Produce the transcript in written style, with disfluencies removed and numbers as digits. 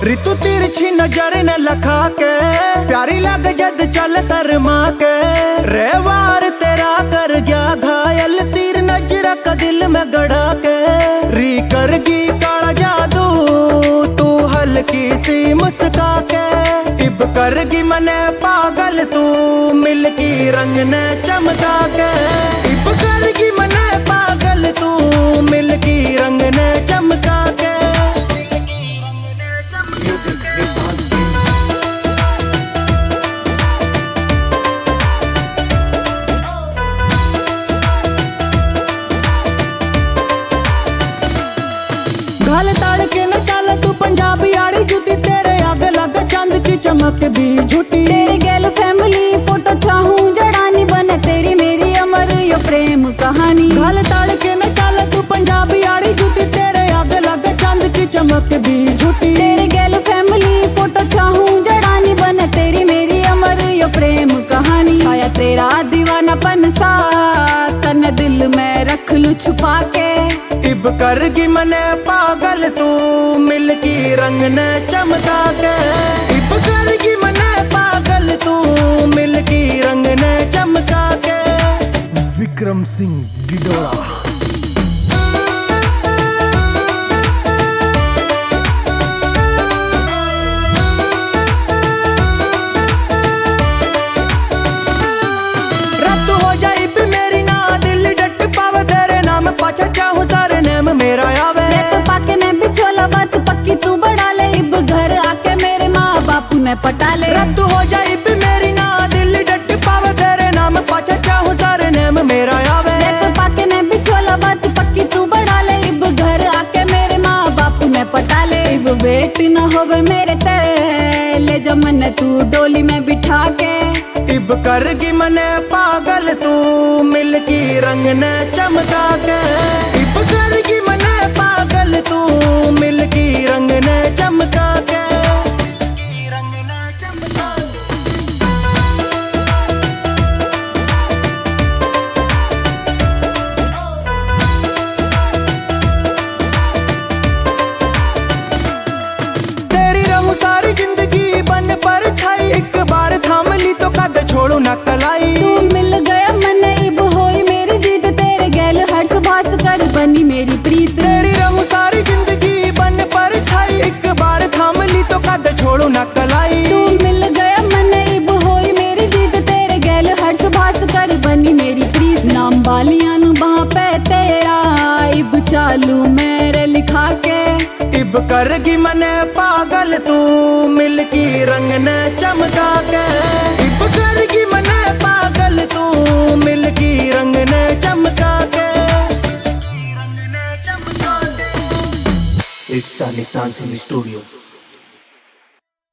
रितु तिरछी नजर न लखा के प्यारी लग जद चल शर्मा के रेवार तेरा कर गया घायल तीर नजर का दिल में गड़ा के री करगी काला जादू तू हल्की सी मुस्का के इब करगी मने पागल तू मिल्की रंग ने चमका के इब करगी मने पागल तू मिल्की रंग ने चमका के घाल ताड़ के न चाल तू पंजाबी आड़ी जुती तेरे आग लग चांद की चमक दी झूठी तेरे गैल फैमिली फोटो चाहूं जड़ानी बने तेरी मेरी अमर यो प्रेम कहानी। घाल ताड़ के न चाल तू पंजाबी आड़ी जुती तेरे आग लग चांद की चमक दी झूठी तेरे गैल फैमिली फोटो चाहूं जड़ानी बने तेरी मेरी अमर यो प्रेम कहानी। आया तेरा दीवानापन सा तन दिल में रख लूं छुपा के इब करगी मने पागल तू मिल्की रंग ने चमका के इब करगी मने पागल तू मिल्की रंग ने चमका के। विक्रम सिंह डिडोरा। रब हो जाए इब मेरी ना दिल डट पावे तेरे नाम पाचा चाहूं सारे नेम मेरा आवे तो पाके ने बिछोला बात पक्की तू बढ़ा ले इब घर आके मेरे माँ बापू ने पटा ले। रब हो जाए इब मेरी ना दिल डट पावे तेरे नाम पाचा चाहूं सारे नेम मेरा आवे तो पाके ने बिछोला बात पक्की तू बढ़ा ले इब घर आके मेरे माँ बापू ने पटा ले। इब वेट न होवे मेरे ते ले जा मन तू डोली में बिठा के इब करगी मने पागल तू मिल्की रंग ने चमका के इब करगी मने पागल तू मिल्की रंग ने चमका के। रंग ने चमका तेरी रहूं सारी जिंदगी बन पर छाई एक बार थाम ली तो कद छोड़ू न कलाई। तू मिल गया मन इब होई मेरी जीत तेरे गैल हर सुभाष कर बनी मेरी प्रीत। तेरी रहूं सारी जिंदगी बन पर छाई एक बार थाम ली तो कद छोड़ू न कलाई। तू मिल गया मन इब होई मेरी जीत तेरे गैल हर सुभाष कर बनी मेरी प्रीत। नाम बालियां नु बाह पे तेरा इब चालू मेरे लिखा के इब करगी मने पागल तू मिल्की रंग ने चमका के इब करगी मने पागल तू मिल्की रंग ने चमका के। It's Sunny Sans in the studio.